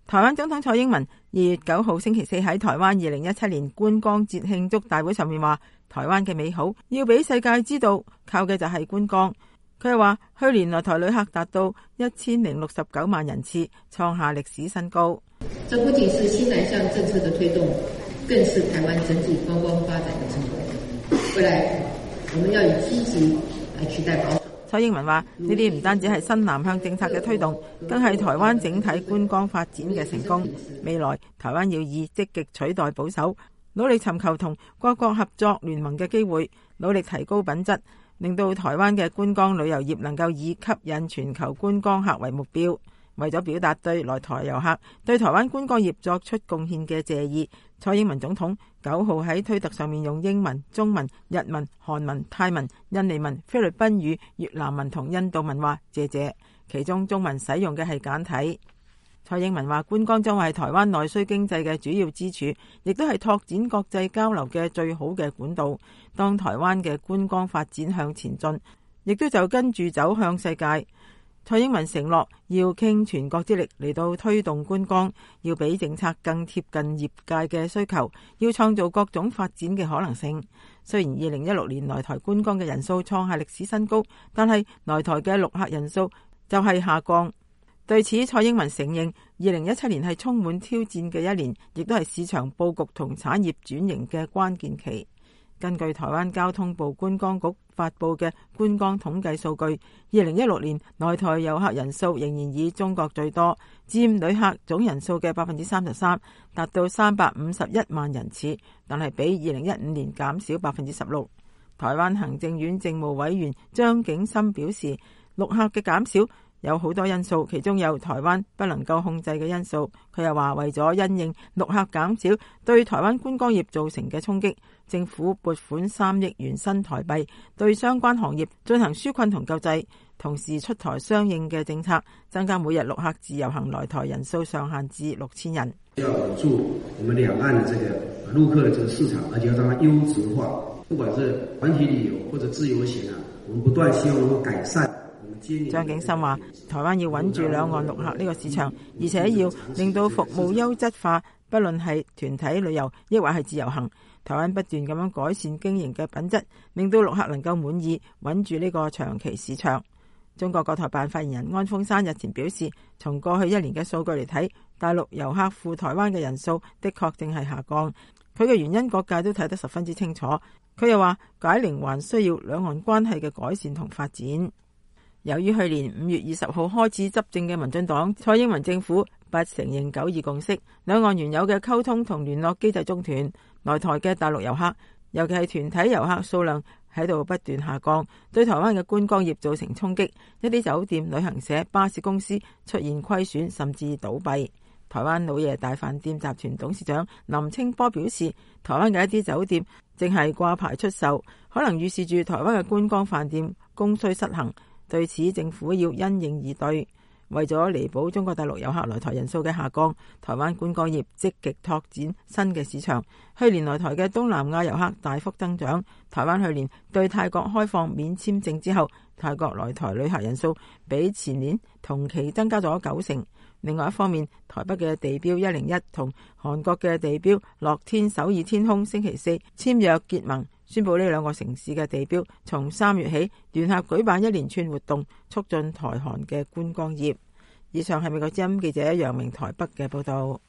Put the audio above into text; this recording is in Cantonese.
台灣總統蔡英文2月9號星期四喺台灣2017年觀光節慶祝大會上面話，台灣嘅美好要俾世界知道，靠嘅就係觀光。佢又話，去年來台旅客達到1069萬人次，創下歷史新高。 這不僅是新南向政策的推動，更是台灣整體觀光發展的成果。未來我們要以積極來取代保守。 蔡英文話：呢啲唔單止係新南向政策嘅推動，更係台灣整體觀光發展嘅成功。未來台灣要以積極取代保守，努力尋求同各國合作聯盟嘅機會，努力提高品質，令到台灣嘅觀光旅遊業能夠以吸引全球觀光客為目標。為咗表達對來台遊客對台灣觀光業作出貢獻嘅謝意，蔡英文總統9號喺推特上面用英文、中文、日文、韓文、泰文、印尼文、菲律賓語、越南文同印度文話謝謝，其中中文使用嘅係簡體。蔡英文話，觀光將係台灣內需經濟嘅主要支柱，亦都係拓展國際交流嘅最好嘅管道。當台灣嘅觀光發展向前進，亦都就跟住走向世界。蔡英文承諾要傾全國之力嚟到推動觀光，要俾政策更貼近業界嘅需求，要創造各種發展嘅可能性。雖然2016年來台觀光嘅人數創下歷史新高，但係來台嘅陸客人數就係下降。對此，蔡英文承認2017年係充滿挑戰嘅一年，亦都係市場佈局同產業轉型嘅關鍵期。根據台灣交通部觀光局發布嘅觀光統計數據，2016年來台遊客人數仍然以中國最多，佔旅客總人數嘅33%，達到351萬人次，但係比2015年減少16%。台灣行政院政務委員張景森表示，陸客嘅減少有好多因素，其中有台灣不能夠控制嘅因素。佢又話，為咗因應陸客減少對台灣觀光業造成嘅衝擊，政府撥款3億元新台幣對相關行業進行紓困同救濟，同時出台相應嘅政策，增加每日陸客自由行來台人數上限至6000人。 要穩住我們兩岸的這個陸客的這個市場，而且要讓它優質化，不管是團體旅遊或者自由行啊，我們不斷希望能夠改善。 張景森話，台灣要穩住兩岸陸客呢個市場，而且要令到服務優質化，不論係團體旅遊抑或係自由行，台灣不斷咁樣改善經營嘅品質，令到陸客能夠滿意，穩住呢個長期市場。中國國台辦發言人安峰山日前表示，從過去1年嘅數據嚟睇，大陸遊客赴台灣嘅人數的確正係下降，佢嘅原因各界都睇得十分之清楚。佢又話，解鈴還需要兩岸關係嘅改善同發展。由於去年5月20號開始執政嘅民進黨蔡英文政府不承認9·2共識，兩岸原有嘅溝通同聯絡機制中斷，來台嘅大陸遊客，尤其係團體遊客數量喺度不斷下降，對台灣嘅觀光業造成衝擊，一啲酒店、旅行社、巴士公司出現虧損甚至倒閉。台灣老爺大飯店集團董事長林清波表示，台灣嘅一啲酒店正係掛牌出售，可能預示住台灣嘅觀光飯店供需失衡。對此，政府要因應而對。為咗彌補中國大陸遊客來台人數嘅下降，台灣觀光業積極拓展新嘅市場。去年來台嘅東南亞遊客大幅增長。台灣去年對泰國開放免簽證之後，泰國來台旅客人數比前年同期增加咗90%。另外一方面，台北嘅地標101同韓國嘅地標樂天首爾天空星期四簽約結盟，宣布呢兩個城市嘅地標從3月起聯合舉辦一連串活動，促進台韓嘅觀光業。以上係美國之音記者楊明台北嘅報道。